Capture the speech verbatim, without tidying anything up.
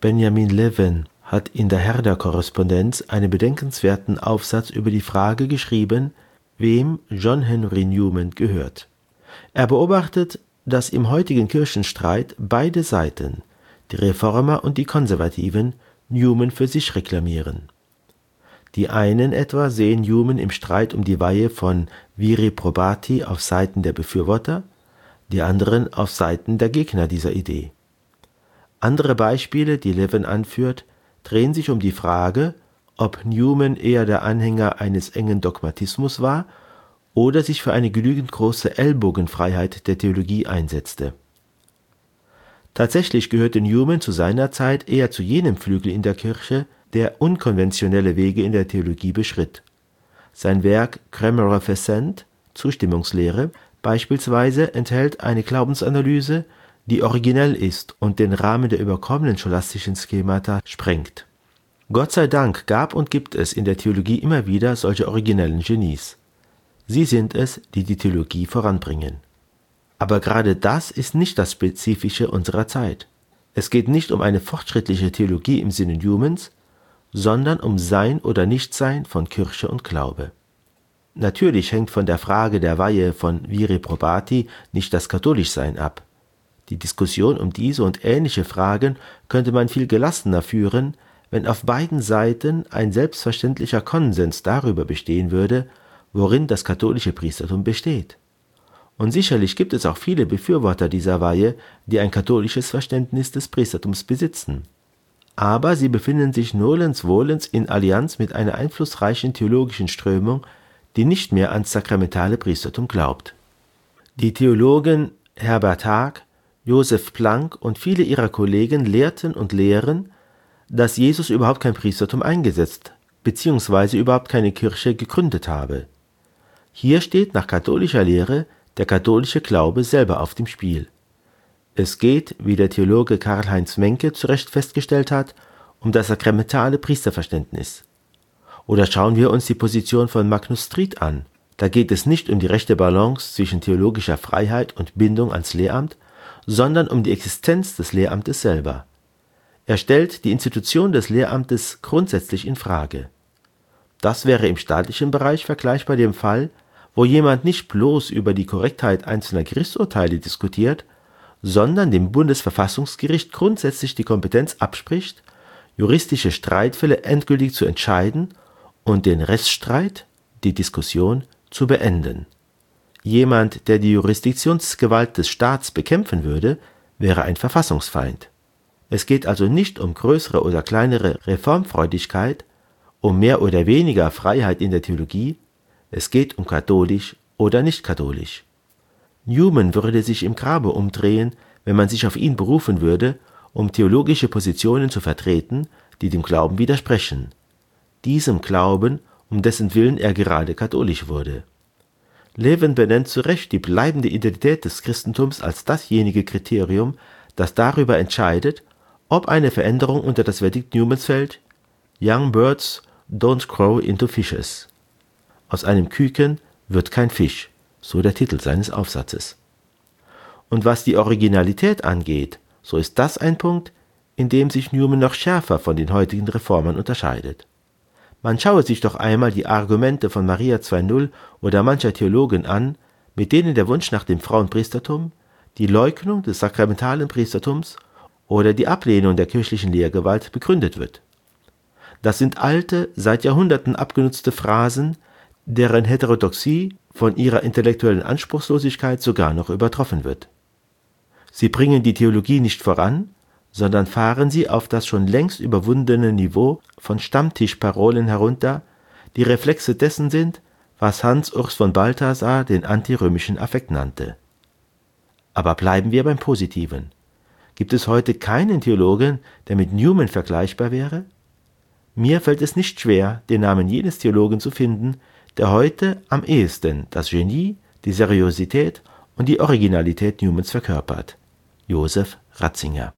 Benjamin Levin hat in der Herder-Korrespondenz einen bedenkenswerten Aufsatz über die Frage geschrieben, wem John Henry Newman gehört. Er beobachtet, dass im heutigen Kirchenstreit beide Seiten, die Reformer und die Konservativen, Newman für sich reklamieren. Die einen etwa sehen Newman im Streit um die Weihe von Viri Probati auf Seiten der Befürworter, die anderen auf Seiten der Gegner dieser Idee. Andere Beispiele, die Levin anführt, drehen sich um die Frage, ob Newman eher der Anhänger eines engen Dogmatismus war oder sich für eine genügend große Ellbogenfreiheit der Theologie einsetzte. Tatsächlich gehörte Newman zu seiner Zeit eher zu jenem Flügel in der Kirche, der unkonventionelle Wege in der Theologie beschritt. Sein Werk Grammar of Assent, Zustimmungslehre, beispielsweise enthält eine Glaubensanalyse, die originell ist und den Rahmen der überkommenen scholastischen Schemata sprengt. Gott sei Dank gab und gibt es in der Theologie immer wieder solche originellen Genies. Sie sind es, die die Theologie voranbringen. Aber gerade das ist nicht das Spezifische unserer Zeit. Es geht nicht um eine fortschrittliche Theologie im Sinne Newmans, sondern um Sein oder Nichtsein von Kirche und Glaube. Natürlich hängt von der Frage der Weihe von Viri Probati nicht das Katholischsein ab. Die Diskussion um diese und ähnliche Fragen könnte man viel gelassener führen, wenn auf beiden Seiten ein selbstverständlicher Konsens darüber bestehen würde, worin das katholische Priestertum besteht. Und sicherlich gibt es auch viele Befürworter dieser Weihe, die ein katholisches Verständnis des Priestertums besitzen. Aber sie befinden sich nolens volens in Allianz mit einer einflussreichen theologischen Strömung, die nicht mehr ans sakramentale Priestertum glaubt. Die Theologen Herbert Haag, Joseph Planck und viele ihrer Kollegen lehrten und lehren, dass Jesus überhaupt kein Priestertum eingesetzt bzw. überhaupt keine Kirche gegründet habe. Hier steht nach katholischer Lehre der katholische Glaube selber auf dem Spiel. Es geht, wie der Theologe Karl-Heinz Menke zu Recht festgestellt hat, um das sakramentale Priesterverständnis. Oder schauen wir uns die Position von Magnus Stried an. Da geht es nicht um die rechte Balance zwischen theologischer Freiheit und Bindung ans Lehramt, sondern um die Existenz des Lehramtes selber. Er stellt die Institution des Lehramtes grundsätzlich in Frage. Das wäre im staatlichen Bereich vergleichbar dem Fall, wo jemand nicht bloß über die Korrektheit einzelner Gerichtsurteile diskutiert, sondern dem Bundesverfassungsgericht grundsätzlich die Kompetenz abspricht, juristische Streitfälle endgültig zu entscheiden und den Rechtsstreit, die Diskussion, zu beenden. Jemand, der die Jurisdiktionsgewalt des Staats bekämpfen würde, wäre ein Verfassungsfeind. Es geht also nicht um größere oder kleinere Reformfreudigkeit, um mehr oder weniger Freiheit in der Theologie, es geht um katholisch oder nicht katholisch. Newman würde sich im Grabe umdrehen, wenn man sich auf ihn berufen würde, um theologische Positionen zu vertreten, die dem Glauben widersprechen. Diesem Glauben, um dessen Willen er gerade katholisch wurde. Levin benennt zu Recht die bleibende Identität des Christentums als dasjenige Kriterium, das darüber entscheidet, ob eine Veränderung unter das Verdikt Newmans fällt: Young birds don't grow into fishes. Aus einem Küken wird kein Fisch, so der Titel seines Aufsatzes. Und was die Originalität angeht, so ist das ein Punkt, in dem sich Newman noch schärfer von den heutigen Reformern unterscheidet. Man schaue sich doch einmal die Argumente von Maria zwei Punkt null oder mancher Theologen an, mit denen der Wunsch nach dem Frauenpriestertum, die Leugnung des sakramentalen Priestertums oder die Ablehnung der kirchlichen Lehrgewalt begründet wird. Das sind alte, seit Jahrhunderten abgenutzte Phrasen, deren Heterodoxie von ihrer intellektuellen Anspruchslosigkeit sogar noch übertroffen wird. Sie bringen die Theologie nicht voran, sondern fahren sie auf das schon längst überwundene Niveau von Stammtischparolen herunter, die Reflexe dessen sind, was Hans Urs von Balthasar den antirömischen Affekt nannte. Aber bleiben wir beim Positiven. Gibt es heute keinen Theologen, der mit Newman vergleichbar wäre? Mir fällt es nicht schwer, den Namen jenes Theologen zu finden, der heute am ehesten das Genie, die Seriosität und die Originalität Newmans verkörpert: Joseph Ratzinger.